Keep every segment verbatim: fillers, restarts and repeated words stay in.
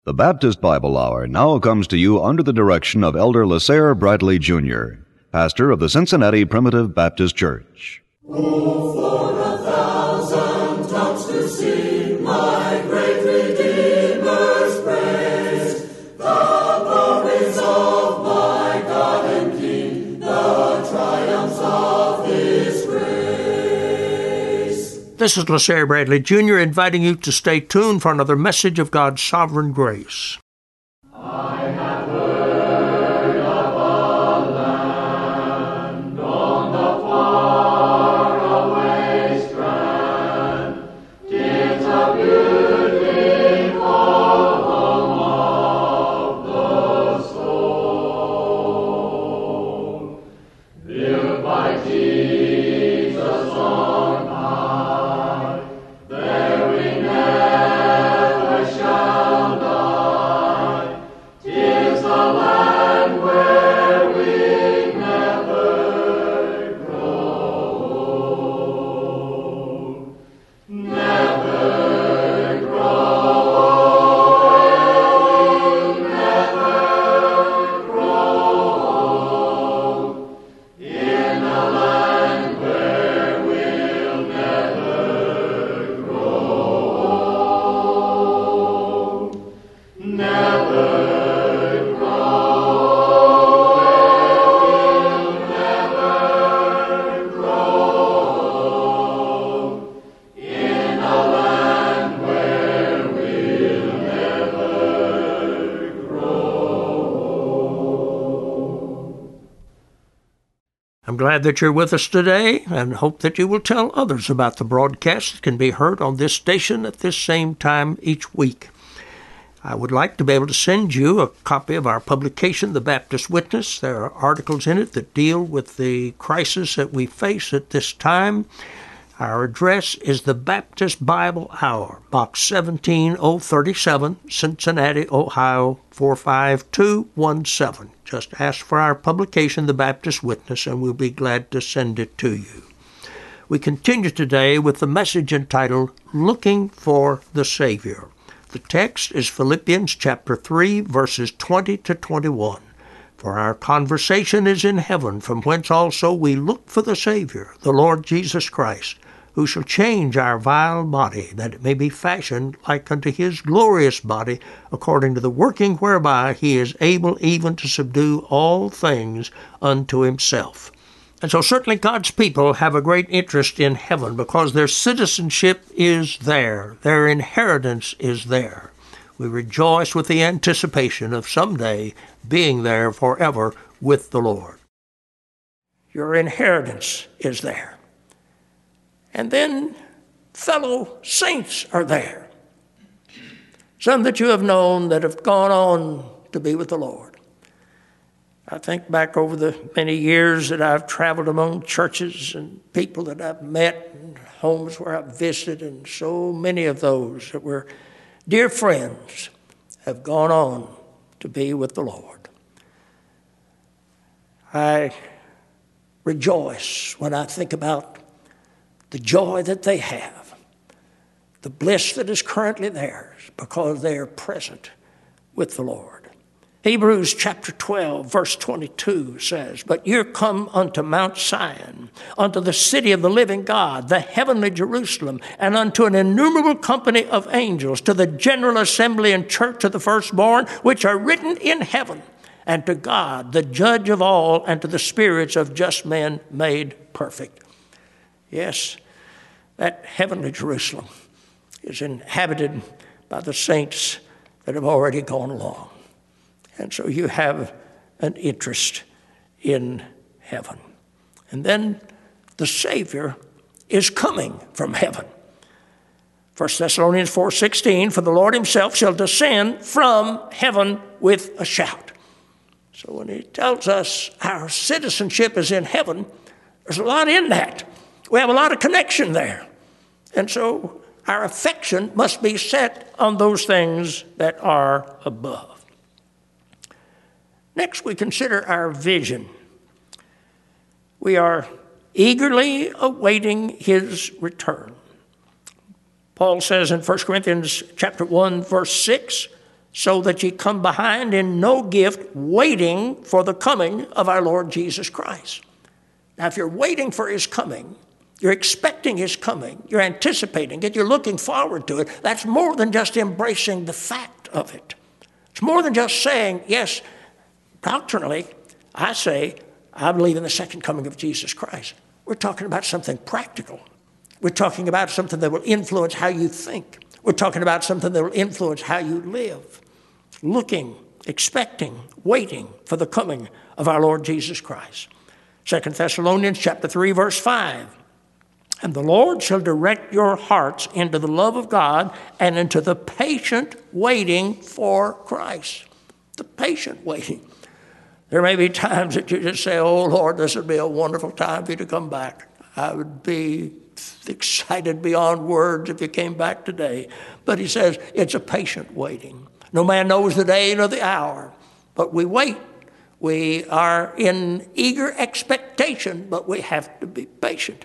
The Baptist Bible Hour now comes to you under the direction of Elder LaSalle Bradley Junior, pastor of the Cincinnati Primitive Baptist Church. Oh, for a thousand tongues to sing my great Redeemer's praise, the glories of my God and King, the triumphs of His grace. This is LaSalle Bradley Junior inviting you to stay tuned for another message of God's sovereign grace. I have heard of a land on the faraway strand. 'Tis a beautiful home of the soul, built by Jesus on high. There we never shall die. 'Tis a land where we never grow old. Never grow old. Never grow old. In a land where we'll never grow old. Never grow old. We'll never grow old. In a land where we'll never grow old. I'm glad that you're with us today and hope that you will tell others about the broadcast that can be heard on this station at this same time each week. I would like to be able to send you a copy of our publication, The Baptist Witness. There are articles in it that deal with the crisis that we face at this time. Our address is the Baptist Bible Hour, Box seventeen oh thirty-seven, Cincinnati, Ohio, four five two one seven. Just ask for our publication, The Baptist Witness, and we'll be glad to send it to you. We continue today with the message entitled, Looking for the Savior. The text is Philippians chapter three, verses twenty to twenty-one. For our conversation is in heaven, from whence also we look for the Savior, the Lord Jesus Christ, who shall change our vile body, that it may be fashioned like unto his glorious body, according to the working whereby he is able even to subdue all things unto himself. And so certainly God's people have a great interest in heaven because their citizenship is there. Their inheritance is there. We rejoice with the anticipation of someday being there forever with the Lord. Your inheritance is there. And then fellow saints are there. Some that you have known that have gone on to be with the Lord. I think back over the many years that I've traveled among churches and people that I've met and homes where I've visited, and so many of those that were dear friends have gone on to be with the Lord. I rejoice when I think about the joy that they have, the bliss that is currently theirs because they are present with the Lord. Hebrews chapter twelve, verse twenty-two says, But you're come unto Mount Sion, unto the city of the living God, the heavenly Jerusalem, and unto an innumerable company of angels, to the general assembly and church of the firstborn, which are written in heaven, and to God, the judge of all, and to the spirits of just men made perfect. Yes, that heavenly Jerusalem is inhabited by the saints that have already gone along. And so you have an interest in heaven. And then the Savior is coming from heaven. First Thessalonians four sixteen, For the Lord himself shall descend from heaven with a shout. So when he tells us our citizenship is in heaven, there's a lot in that. We have a lot of connection there. And so our affection must be set on those things that are above. Next, we consider our vision. We are eagerly awaiting his return. Paul says in First Corinthians chapter one, verse six, so that ye come behind in no gift, waiting for the coming of our Lord Jesus Christ. Now, if you're waiting for his coming, you're expecting his coming, you're anticipating it, you're looking forward to it, that's more than just embracing the fact of it. It's more than just saying, yes, doctrinally, I say, I believe in the second coming of Jesus Christ. We're talking about something practical. We're talking about something that will influence how you think. We're talking about something that will influence how you live. Looking, expecting, waiting for the coming of our Lord Jesus Christ. Second Thessalonians chapter three, verse five. And the Lord shall direct your hearts into the love of God and into the patient waiting for Christ. The patient waiting. There may be times that you just say, oh, Lord, this would be a wonderful time for you to come back. I would be excited beyond words if you came back today. But he says it's a patient waiting. No man knows the day nor the hour, but we wait. We are in eager expectation, but we have to be patient.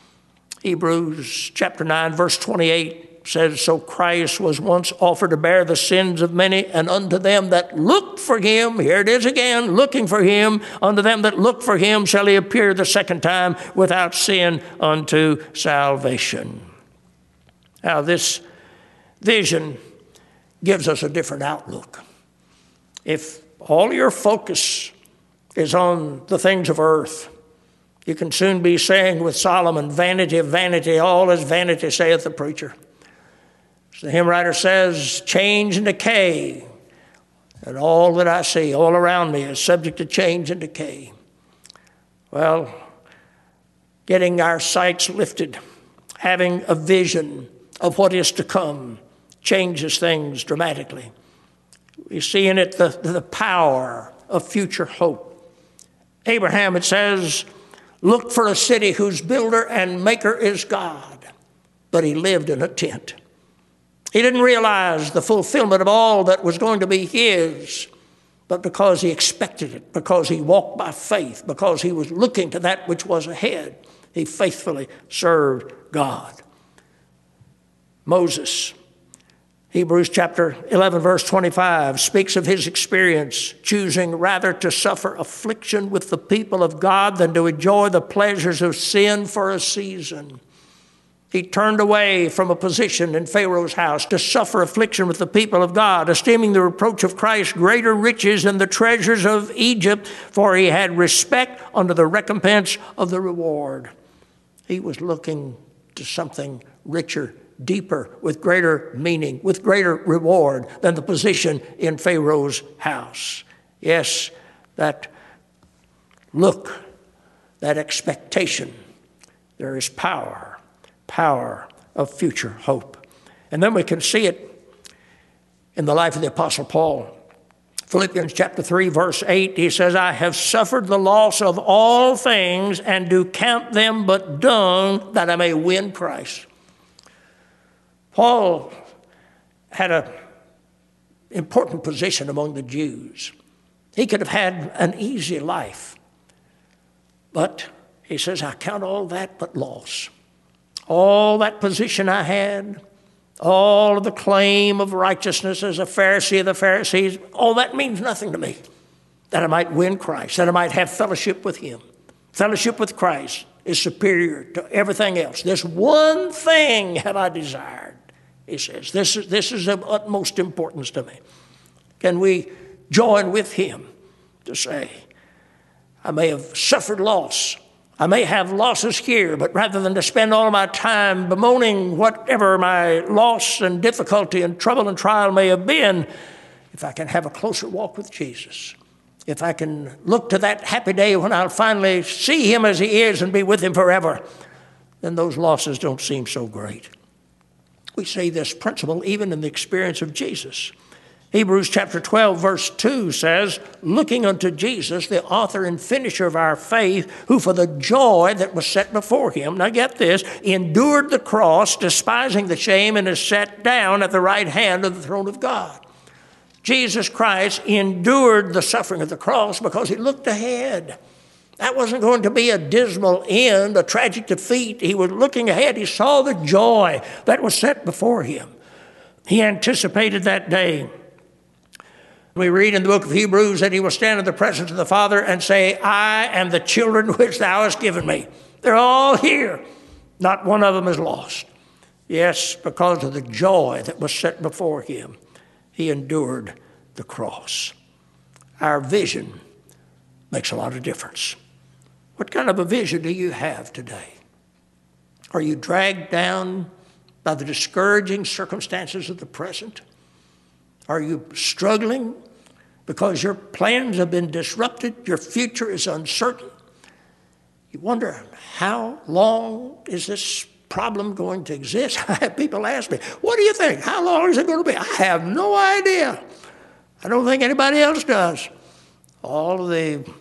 Hebrews chapter nine, verse twenty-eight says, so Christ was once offered to bear the sins of many, and unto them that look for him, here it is again, looking for him, unto them that look for him shall he appear the second time without sin unto salvation. Now this vision gives us a different outlook. If all your focus is on the things of earth, you can soon be saying with Solomon, vanity of vanity, all is vanity, saith the preacher. As the hymn writer says, change and decay, and all that I see all around me is subject to change and decay. Well, getting our sights lifted, having a vision of what is to come, changes things dramatically. We see in it the, the power of future hope. Abraham, it says, looked for a city whose builder and maker is God, but he lived in a tent. He didn't realize the fulfillment of all that was going to be his, but because he expected it, because he walked by faith, because he was looking to that which was ahead, he faithfully served God. Moses, Hebrews chapter eleven, verse twenty-five, speaks of his experience, choosing rather to suffer affliction with the people of God than to enjoy the pleasures of sin for a season. He turned away from a position in Pharaoh's house to suffer affliction with the people of God, esteeming the reproach of Christ greater riches than the treasures of Egypt, for he had respect unto the recompense of the reward. He was looking to something richer, deeper, with greater meaning, with greater reward than the position in Pharaoh's house. Yes, that look, that expectation, there is power, power of future hope. And then we can see it in the life of the Apostle Paul. Philippians chapter three, verse eight, he says, I have suffered the loss of all things and do count them but dung that I may win Christ. Paul had an important position among the Jews. He could have had an easy life. But he says, I count all that but loss. All that position I had, all of the claim of righteousness as a Pharisee of the Pharisees, all that means nothing to me. That I might win Christ, that I might have fellowship with him. Fellowship with Christ is superior to everything else. This one thing have I desired, he says. This is, this is of utmost importance to me. Can we join with him to say, I may have suffered loss. I may have losses here, but rather than to spend all of my time bemoaning whatever my loss and difficulty and trouble and trial may have been, if I can have a closer walk with Jesus, if I can look to that happy day when I'll finally see him as he is and be with him forever, then those losses don't seem so great. We see this principle even in the experience of Jesus. Hebrews chapter twelve, verse two says, looking unto Jesus, the author and finisher of our faith, who for the joy that was set before him, now get this, endured the cross, despising the shame, and is set down at the right hand of the throne of God. Jesus Christ endured the suffering of the cross because he looked ahead. That wasn't going to be a dismal end, a tragic defeat. He was looking ahead. He saw the joy that was set before him. He anticipated that day. We read in the book of Hebrews that he will stand in the presence of the Father and say, I am the children which thou hast given me. They're all here. Not one of them is lost. Yes, because of the joy that was set before him, he endured the cross. Our vision makes a lot of difference. What kind of a vision do you have today? Are you dragged down by the discouraging circumstances of the present? Are you struggling because your plans have been disrupted? Your future is uncertain. You wonder, how long is this problem going to exist? I have people ask me, what do you think? How long is it going to be? I have no idea. I don't think anybody else does. All of the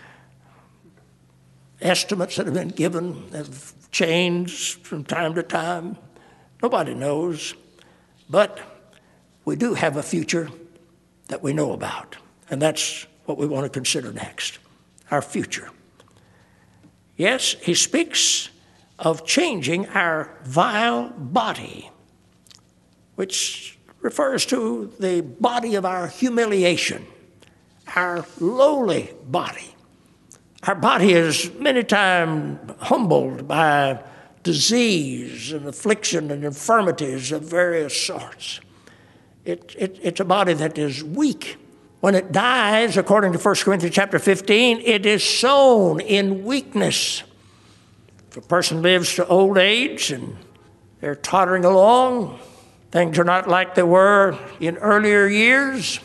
estimates that have been given have changed from time to time. Nobody knows. But we do have a future that we know about. And that's what we want to consider next, our future. Yes, he speaks of changing our vile body, which refers to the body of our humiliation, our lowly body. Our body is many times humbled by disease and affliction and infirmities of various sorts. It, it, it's a body that is weak. When it dies, according to First Corinthians chapter fifteen, it is sown in weakness. If a person lives to old age and they're tottering along, things are not like they were in earlier years,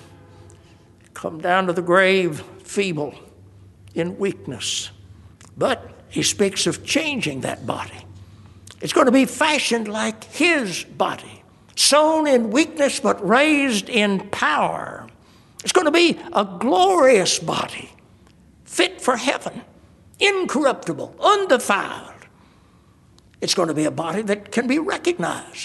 come down to the grave feeble, in weakness. But he speaks of changing that body. It's going to be fashioned like his body, sown in weakness but raised in power. It's going to be a glorious body, fit for heaven, incorruptible, undefiled. It's going to be a body that can be recognized.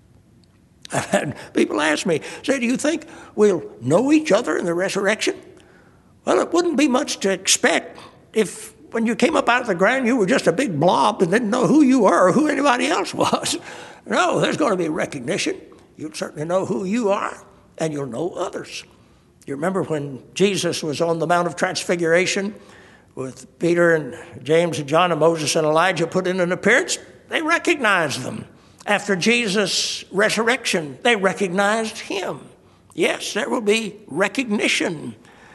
I've had people ask me, say, do you think we'll know each other in the resurrection? Well, it wouldn't be much to expect if when you came up out of the ground you were just a big blob and didn't know who you were or who anybody else was. No, there's going to be recognition. You'll certainly know who you are, and you'll know others. You remember when Jesus was on the Mount of Transfiguration with Peter and James and John and Moses and Elijah put in an appearance? They recognized them. After Jesus' resurrection, they recognized him. Yes, there will be recognition.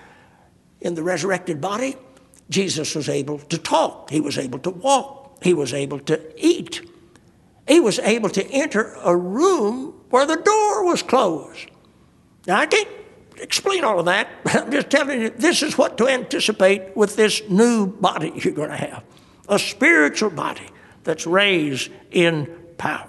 In the resurrected body, Jesus was able to talk. He was able to walk. He was able to eat. He was able to enter a room where the door was closed. Now, I can't explain all of that, but I'm just telling you, this is what to anticipate with this new body you're going to have. A spiritual body that's raised in power.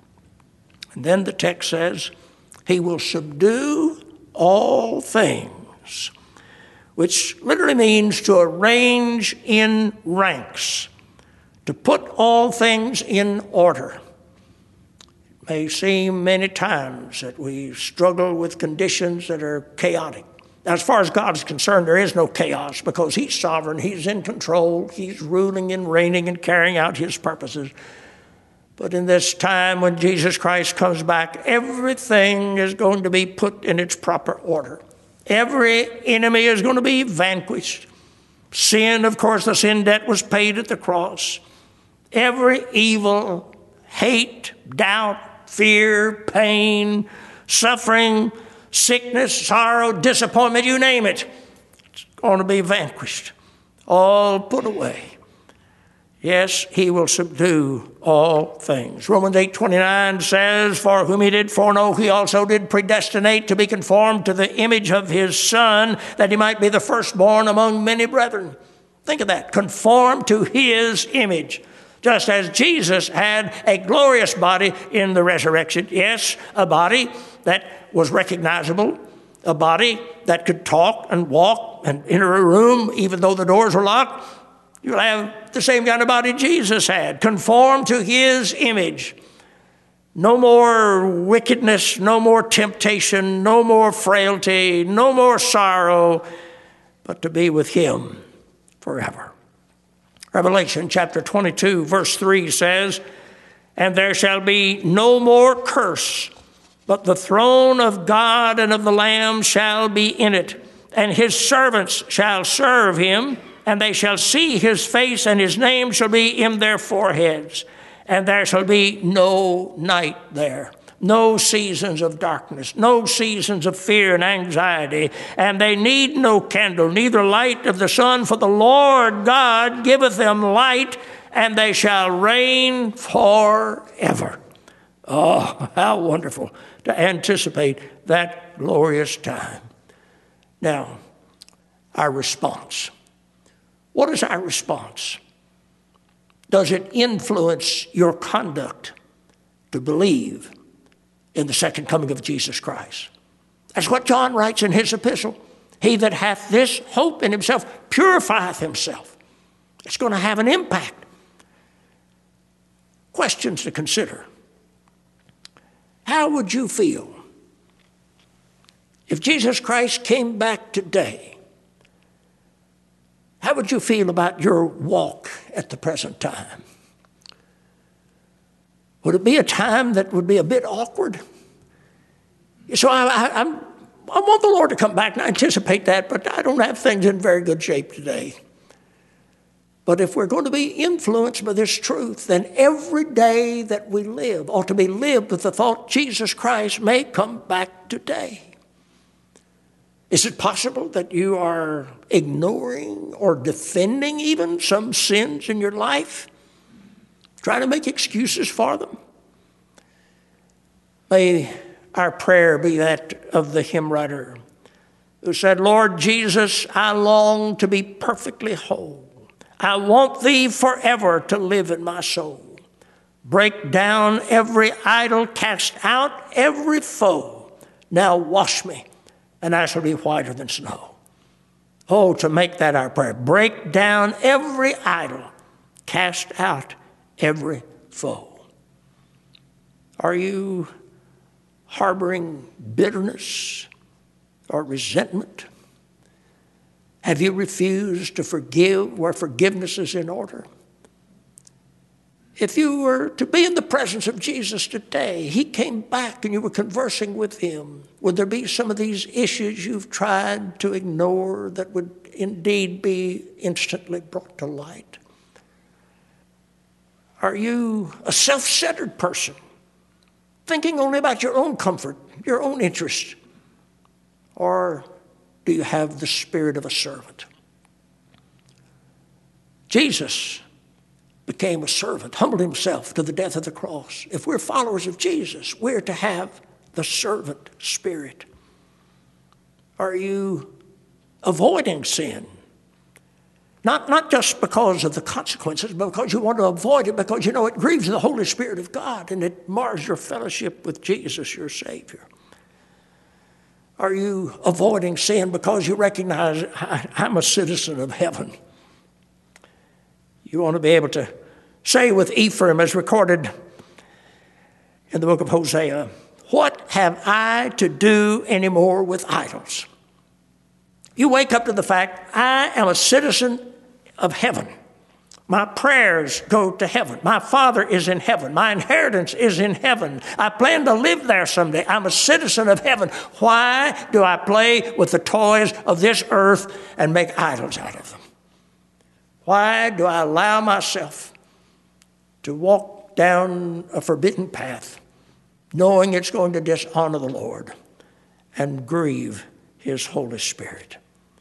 And then the text says, he will subdue all things, which literally means to arrange in ranks, to put all things in order. It may seem many times that we struggle with conditions that are chaotic. Now, as far as God's concerned, there is no chaos because he's sovereign, he's in control, he's ruling and reigning and carrying out his purposes. But in this time when Jesus Christ comes back, everything is going to be put in its proper order. Every enemy is going to be vanquished. Sin, of course, the sin debt was paid at the cross. Every evil, hate, doubt, fear, pain, suffering, sickness, sorrow, disappointment, you name it, it's going to be vanquished, all put away. Yes, he will subdue all things. Romans eight twenty-nine says, for whom he did foreknow, he also did predestinate to be conformed to the image of his Son, that he might be the firstborn among many brethren. Think of that, conformed to his image. Just as Jesus had a glorious body in the resurrection. Yes, a body that was recognizable, a body that could talk and walk and enter a room even though the doors were locked. You'll have the same kind of body Jesus had, conformed to his image. No more wickedness, no more temptation, no more frailty, no more sorrow, but to be with him forever. Revelation chapter twenty-two, verse three says, and there shall be no more curse, but the throne of God and of the Lamb shall be in it, and his servants shall serve him, and they shall see his face, and his name shall be in their foreheads. And there shall be no night there, no seasons of darkness, no seasons of fear and anxiety. And they need no candle, neither light of the sun, for the Lord God giveth them light, and they shall reign forever. Oh, how wonderful to anticipate that glorious time. Now, our response. What is our response? Does it influence your conduct to believe in the second coming of Jesus Christ? That's what John writes in his epistle. He that hath this hope in himself purifieth himself. It's going to have an impact. Questions to consider. How would you feel if Jesus Christ came back today? How would you feel about your walk at the present time? Would it be a time that would be a bit awkward? So I, I, I'm, I want the Lord to come back, and I anticipate that, but I don't have things in very good shape today. But if we're going to be influenced by this truth, then every day that we live ought to be lived with the thought Jesus Christ may come back today. Is it possible that you are ignoring or defending even some sins in your life? Trying to make excuses for them? May our prayer be that of the hymn writer who said, Lord Jesus, I long to be perfectly whole. I want thee forever to live in my soul. Break down every idol, cast out every foe. Now wash me, and I shall be whiter than snow. Oh, to make that our prayer. Break down every idol, cast out every foe. Are you harboring bitterness or resentment? Have you refused to forgive where forgiveness is in order? If you were to be in the presence of Jesus today, he came back and you were conversing with him, would there be some of these issues you've tried to ignore that would indeed be instantly brought to light? Are you a self-centered person, thinking only about your own comfort, your own interest? Or do you have the spirit of a servant? Jesus became a servant, humbled himself to the death of the cross. If we're followers of Jesus, we're to have the servant spirit. Are you avoiding sin? Not, not just because of the consequences, but because you want to avoid it, because you know it grieves the Holy Spirit of God and it mars your fellowship with Jesus, your Savior. Are you avoiding sin because you recognize I'm a citizen of heaven? You want to be able to say with Ephraim, as recorded in the book of Hosea, what have I to do anymore with idols? You wake up to the fact, I am a citizen of heaven. My prayers go to heaven. My Father is in heaven. My inheritance is in heaven. I plan to live there someday. I'm a citizen of heaven. Why do I play with the toys of this earth and make idols out of them? Why do I allow myself to walk down a forbidden path, knowing it's going to dishonor the Lord and grieve his Holy Spirit?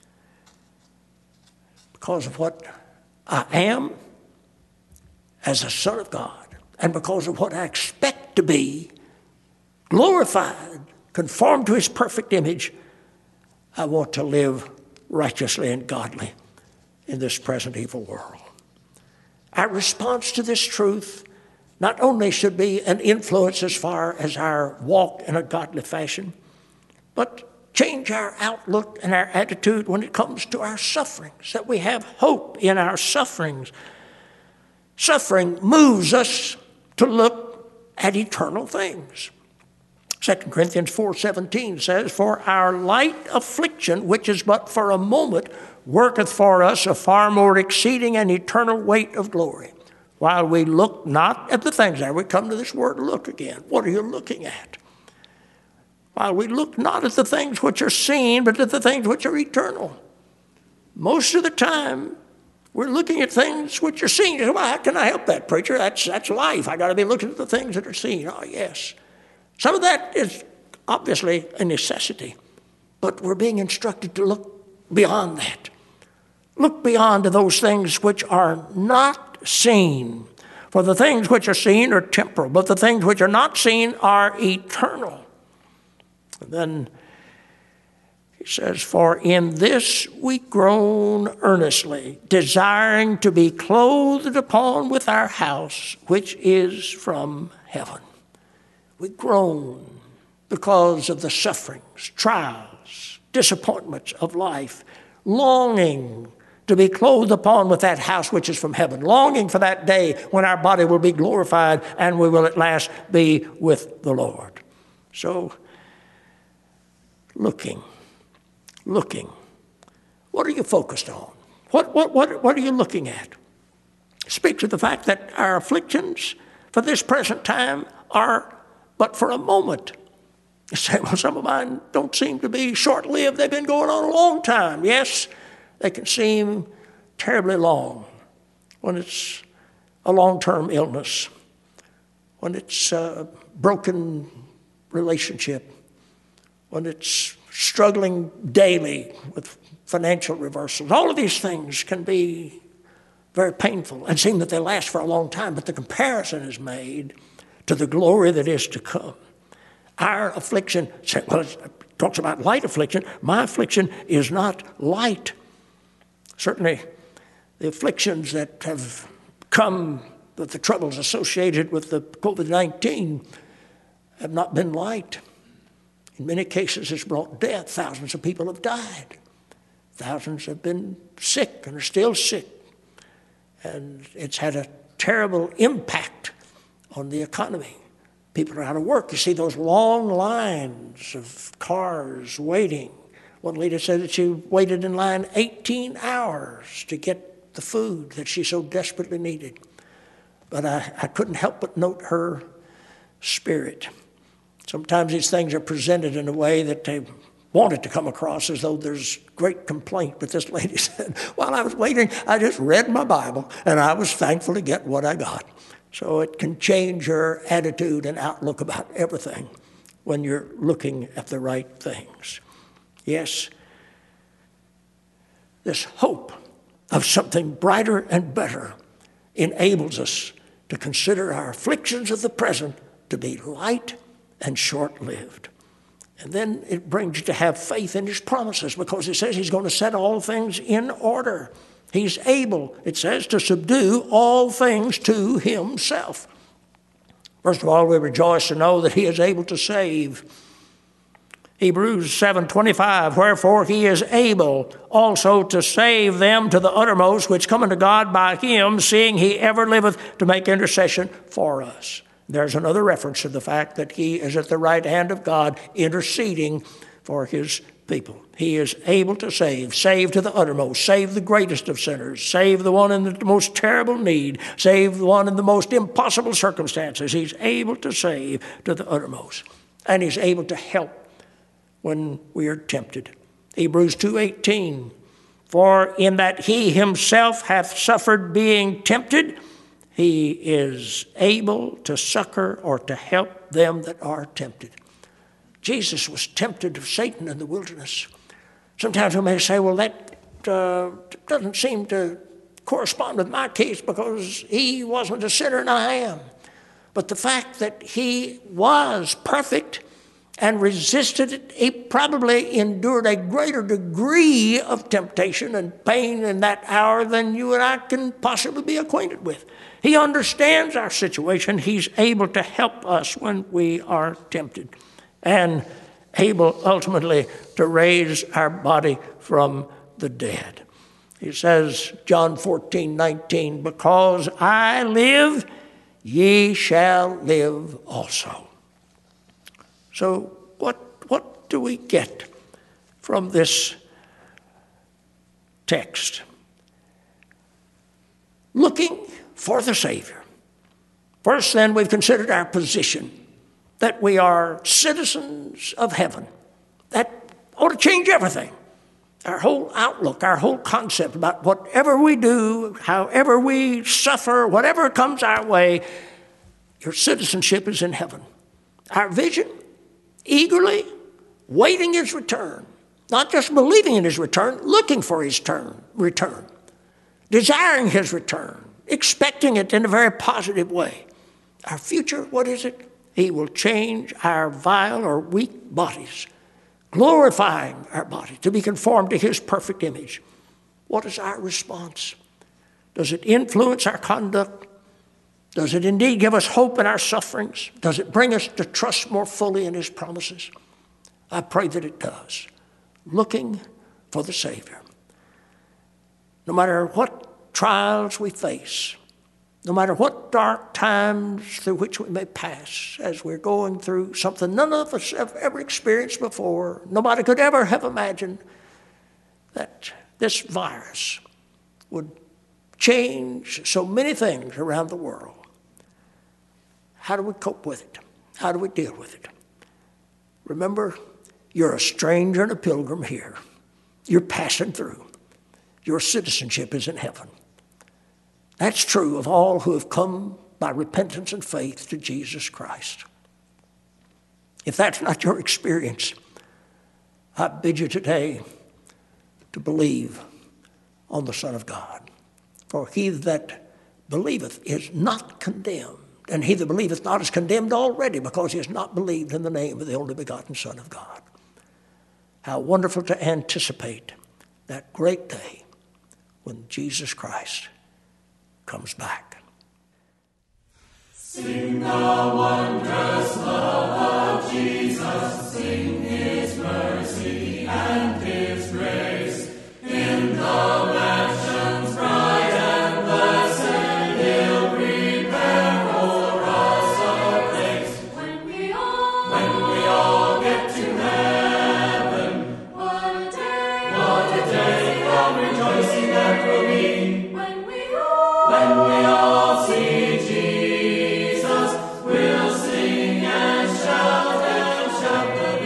Because of what I am as a son of God, and because of what I expect to be, glorified, conformed to his perfect image, I want to live righteously and godly in this present evil world. Our response to this truth not only should be an influence as far as our walk in a godly fashion, but change our outlook and our attitude when it comes to our sufferings, that we have hope in our sufferings. Suffering moves us to look at eternal things. Second Corinthians four seventeen says, for our light affliction, which is but for a moment, worketh for us a far more exceeding and eternal weight of glory. While we look not at the things, there we come to this word look again. What are you looking at? while we look not at the things which are seen, but at the things which are eternal. Most of the time, we're looking at things which are seen. Well, how can I help that, preacher? That's, that's life. I got to be looking at the things that are seen. Oh, yes. Some of that is obviously a necessity, but we're being instructed to look beyond that. Look beyond to those things which are not seen. For the things which are seen are temporal, but the things which are not seen are eternal. And then he says, for in this we groan earnestly, desiring to be clothed upon with our house, which is from heaven. We groan because of the sufferings, trials, disappointments of life, longing to be clothed upon with that house which is from heaven, longing for that day when our body will be glorified and we will at last be with the Lord. So, looking. Looking. What are you focused on? What, what, what, what are you looking at? Speaks of the fact that our afflictions for this present time are but for a moment. You say, well, some of mine don't seem to be short-lived. They've been going on a long time. Yes, they can seem terribly long when it's a long-term illness, when it's a broken relationship, when it's struggling daily with financial reversals. All of these things can be very painful and seem that they last for a long time, but the comparison is made to the glory that is to come. Our affliction, well, it talks about light affliction. My affliction is not light. Certainly, the afflictions that have come, with the troubles associated with the covid nineteen have not been light. In many cases, it's brought death. Thousands of people have died. Thousands have been sick and are still sick. And it's had a terrible impact on the economy. People are out of work. You see those long lines of cars waiting. One lady said that she waited in line eighteen hours to get the food that she so desperately needed. But I, I couldn't help but note her spirit. Sometimes these things are presented in a way that they want it to come across as though there's great complaint. But this lady said, while I was waiting, I just read my Bible, and I was thankful to get what I got. So it can change your attitude and outlook about everything when you're looking at the right things. Yes, this hope of something brighter and better enables us to consider our afflictions of the present to be light and short-lived. And then it brings you to have faith in his promises, because it says he's going to set all things in order. He's able, it says, to subdue all things to himself. First of all, we rejoice to know that he is able to save. Hebrews seven twenty-five, wherefore he is able also to save them to the uttermost, which come unto God by him, seeing he ever liveth to make intercession for us. There's another reference to the fact that he is at the right hand of God interceding for his people. He is able to save, save to the uttermost, save the greatest of sinners, save the one in the most terrible need, save the one in the most impossible circumstances. He's able to save to the uttermost. And he's able to help when we are tempted. Hebrews two eighteen, for in that he himself hath suffered being tempted, he is able to succor or to help them that are tempted. Jesus was tempted of Satan in the wilderness. Sometimes we may say, well, that uh, doesn't seem to correspond with my case because he wasn't a sinner and I am. But the fact that he was perfect and resisted it, he probably endured a greater degree of temptation and pain in that hour than you and I can possibly be acquainted with. He understands our situation. He's able to help us when we are tempted, and able ultimately to raise our body from the dead. He says, John fourteen nineteen, because I live, ye shall live also. So what, what do we get from this text? Looking for the Savior. First, then, we've considered our position. that we are citizens of heaven. That ought to change everything. Our whole outlook, our whole concept about whatever we do, however we suffer, whatever comes our way, your citizenship is in heaven. Our vision, eagerly waiting his return, not just believing in his return, looking for his turn, return, desiring his return, expecting it in a very positive way. Our future, what is it? He will change our vile or weak bodies, glorifying our bodies to be conformed to his perfect image. What is our response? Does it influence our conduct? Does it indeed give us hope in our sufferings? Does it bring us to trust more fully in his promises? I pray that it does. Looking for the Savior. No matter what trials we face, no matter what dark times through which we may pass as we're going through something none of us have ever experienced before, nobody could ever have imagined that this virus would change so many things around the world. How do we cope with it? How do we deal with it? Remember, you're a stranger and a pilgrim here. You're passing through. Your citizenship is in heaven. That's true of all who have come by repentance and faith to Jesus Christ. If that's not your experience, I bid you today to believe on the Son of God. For he that believeth is not condemned, and he that believeth not is condemned already, because he has not believed in the name of the only begotten Son of God. How wonderful to anticipate that great day when Jesus Christ comes back. Sing the wondrous love of Jesus, sing his mercy and his grace. In the mansions bright and blessed, he'll prepare for us a place. When we all, when we all get to heaven, what a day, what a day of rejoicing that will be. When we all, when we all see Jesus, we'll sing and shout and shout the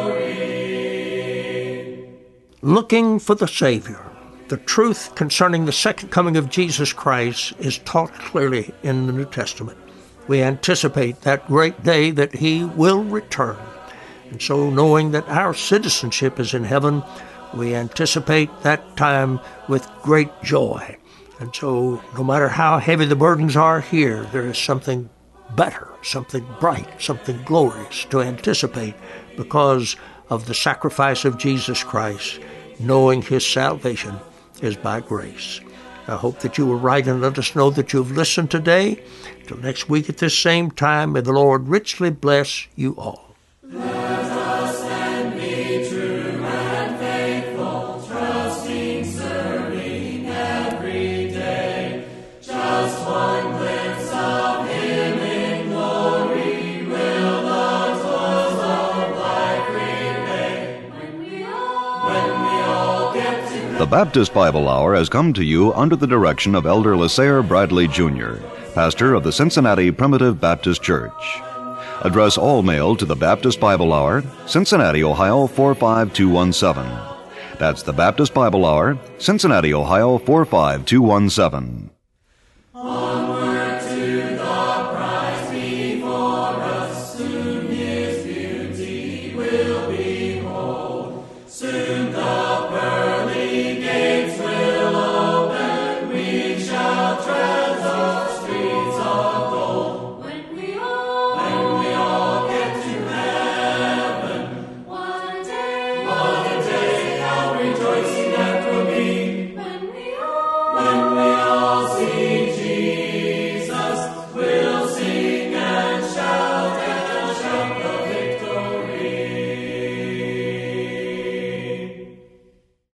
victory. Looking for the Savior. The truth concerning the second coming of Jesus Christ is taught clearly in the New Testament. We anticipate that great day that he will return. And so, knowing that our citizenship is in heaven, we anticipate that time with great joy. And so, no matter how heavy the burdens are here, there is something better, something bright, something glorious to anticipate because of the sacrifice of Jesus Christ, knowing his salvation is by grace. I hope that you will write and let us know that you've listened today. Till next week at this same time, may the Lord richly bless you all. Let us then be true and faithful, trusting, serving every day. Just one glimpse of him in glory will the toils of life repay. When we all, when we all get to The Baptist Bible Hour has come to you under the direction of Elder LaSalle Bradley Junior, pastor of the Cincinnati Primitive Baptist Church. Address all mail to the Baptist Bible Hour, Cincinnati, Ohio four five two one seven. That's the Baptist Bible Hour, Cincinnati, Ohio four five two one seven.